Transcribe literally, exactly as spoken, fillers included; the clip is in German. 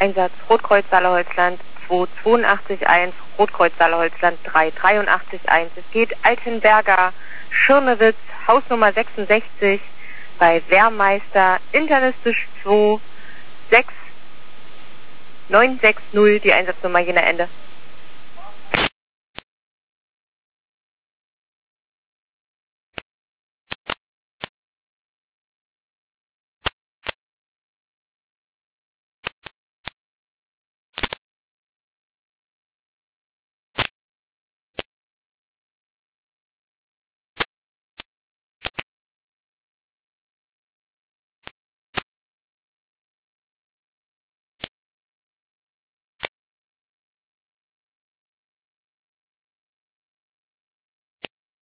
Einsatz Rotkreuz Saale-Holzland zwei zwei acht eins, Rotkreuz Saale-Holzland drei drei acht eins. Es geht Altenberger, Schirnewitz, Hausnummer sechsundsechzig, bei Wehrmeister, internistisch zwei sechs neun sechs null, die Einsatznummer jener Ende.